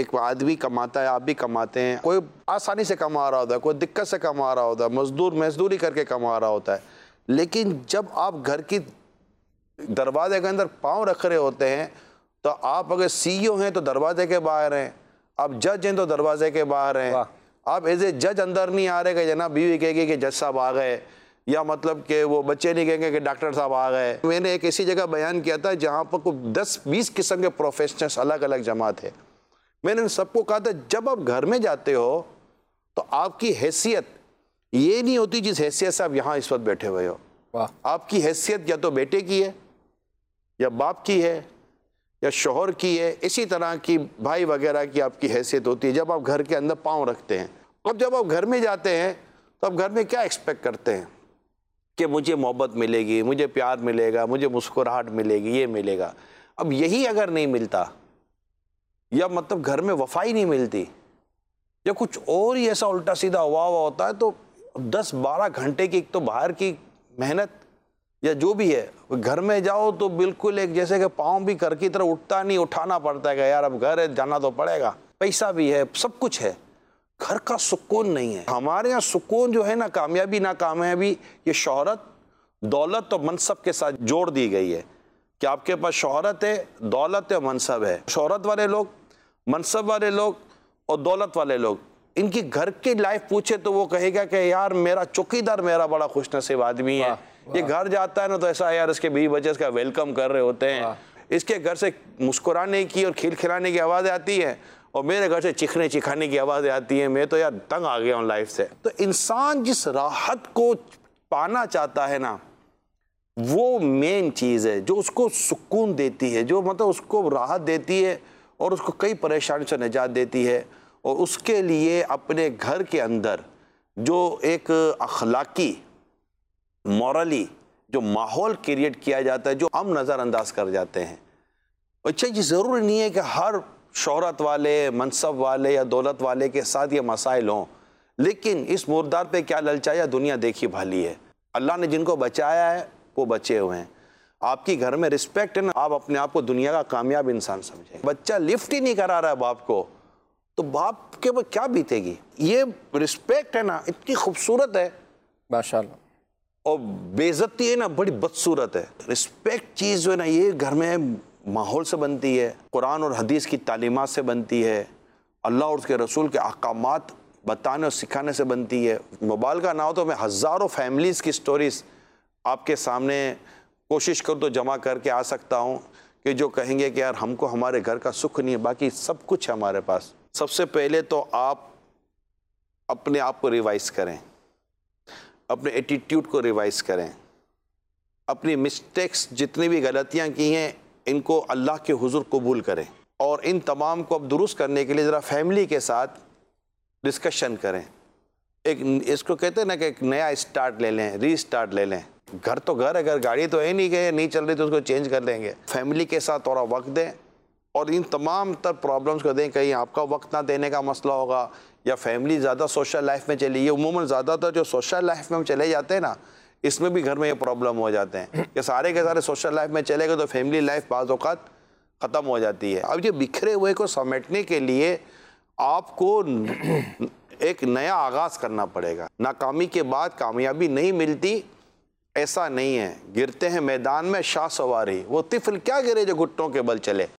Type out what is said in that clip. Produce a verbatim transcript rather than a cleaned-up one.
एक आदमी कमाता है, आप भी कमाते हैं, कोई आसानी से कमा रहा होता है, कोई दिक्कत से कमा रहा होता है, मजदूर मजदूरी करके कमा रहा होता है। लेकिन जब आप घर की दरवाजे के अंदर पाँव रख रहे होते हैं, तो आप अगर सीईओ हैं तो दरवाजे के बाहर हैं, आप जज हैं तो दरवाजे के बाहर हैं। आप एज ए जज अंदर नहीं आ रहे कि जनाब बीवी कहेगी कि जज साहब आ गए, या मतलब कि वो बच्चे नहीं कहेंगे कि डॉक्टर साहब आ गए। मैंने एक ऐसी जगह बयान किया था जहाँ पर कोई दस बीस किस्म के प्रोफेशनल्स अलग अलग जमा थे। मैंने सबको कहा था जब आप घर में जाते हो तो आपकी हैसियत ये नहीं होती जिस हैसियत से आप यहाँ इस वक्त बैठे हुए हो। आपकी हैसियत या तो बेटे की है, या बाप की है, या शोहर की है, इसी तरह की भाई वगैरह की आपकी हैसियत होती है जब आप घर के अंदर पाँव रखते हैं। अब जब आप घर में जाते हैं तो आप घर में क्या एक्सपेक्ट करते हैं कि मुझे मोहब्बत मिलेगी, मुझे प्यार मिलेगा, मुझे मुस्कुराहट मिलेगी, ये मिलेगा। अब यही अगर नहीं मिलता, या मतलब घर में वफाई नहीं मिलती, या कुछ और ही ऐसा उल्टा सीधा हुआ हुआ होता है, तो दस बारह घंटे की एक तो बाहर की मेहनत या जो भी है, घर में जाओ तो बिल्कुल एक जैसे कि पाँव भी घर की तरह उठता नहीं, उठाना पड़ता है कि यार अब घर है, जाना तो पड़ेगा, पैसा भी है, सब कुछ है, घर का सुकून नहीं है। हमारे यहाँ सुकून जो है ना, कामयाबी ना कामयाबी, ये शोहरत, दौलत और मनसब के साथ जोड़ दी गई है कि आपके पास शोहरत है, दौलत है, मनसब है। शोहरत वाले लोग, मनसब वाले लोग और दौलत वाले लोग, इनकी घर की लाइफ पूछे तो वो कहेगा कि यार मेरा चौकीदार मेरा बड़ा खुशनसीब आदमी है, ये घर जाता है ना तो ऐसा यार इसके बीवी बच्चे इसका वेलकम कर रहे होते हैं, इसके घर से मुस्कुराने की और खिलखिलाने की आवाज़ आती है, और मेरे घर से चिखने चिखाने की आवाज़ आती है। मैं तो यार तंग आ गया हूँ लाइफ से। तो इंसान जिस राहत को पाना चाहता है ना, वो मेन चीज़ है जो उसको सुकून देती है, जो मतलब उसको राहत देती है और उसको कई परेशानी से निजात देती है। और उसके लिए अपने घर के अंदर जो एक अखलाकी मॉरली जो माहौल क्रिएट किया जाता है, जो हम नज़रअंदाज कर जाते हैं। अच्छा, ये ज़रूरी नहीं है कि हर शोहरत वाले, मनसब वाले या दौलत वाले के साथ ये मसाइल हों, लेकिन इस मुर्दार पे क्या ललचाया दुनिया देखी भाली है। अल्लाह ने जिनको बचाया है वो बचे हुए हैं। आपकी घर में रिस्पेक्ट है ना, आप अपने आप को दुनिया का कामयाब इंसान समझें। बच्चा लिफ्ट ही नहीं करा रहा है बाप को, तो बाप के ऊपर क्या बीतेगी। ये रिस्पेक्ट है ना, इतनी खूबसूरत है माशाल्लाह, और बेइज्जती है ना बड़ी बदसूरत है। रिस्पेक्ट चीज़ जो है ना, ये घर में माहौल से बनती है, कुरान और हदीस की तालीमात से बनती है, अल्लाह और उसके रसूल के अहकामात बताने और सिखाने से बनती है। मुबालगा ना हो तो मैं हज़ारों फैमिलीज़ की स्टोरीज़ आपके सामने कोशिश करूँ तो जमा करके आ सकता हूँ कि जो कहेंगे कि यार हमको हमारे घर का सुख नहीं है, बाकी सब कुछ है हमारे पास। सबसे पहले तो आप अपने आप को रिवाइज़ करें, अपने एटीट्यूड को रिवाइज़ करें, अपनी मिस्टेक्स जितनी भी गलतियाँ की हैं इनको अल्लाह के हुजूर कबूल करें, और इन तमाम को अब दुरुस्त करने के लिए ज़रा फैमिली के साथ डिस्कशन करें। एक इसको कहते हैं ना कि एक नया स्टार्ट ले लें, रीस्टार्ट ले लें। घर तो घर है, अगर गाड़ी तो है नहीं कि नहीं चल रही तो उसको चेंज कर लेंगे। फैमिली के साथ थोड़ा वक्त दें और इन तमाम तर प्रॉब्लम्स को दें। कहीं आपका वक्त ना देने का मसला होगा, या फैमिली ज़्यादा सोशल लाइफ में चली, ये उमूमन ज़्यादातर जो सोशल लाइफ में हम चले जाते हैं ना, इसमें भी घर में ये प्रॉब्लम हो जाते हैं कि सारे के सारे सोशल लाइफ में चले गए तो फैमिली लाइफ बाज़ औक़ात ख़त्म हो जाती है। अब ये बिखरे हुए को समेटने के लिए आपको एक नया आगाज़ करना पड़ेगा। नाकामी के बाद कामयाबी नहीं मिलती, ऐसा नहीं है। गिरते हैं मैदान में शाह सवारी, वो तिफल क्या गिरे जो घुटनों के बल चले।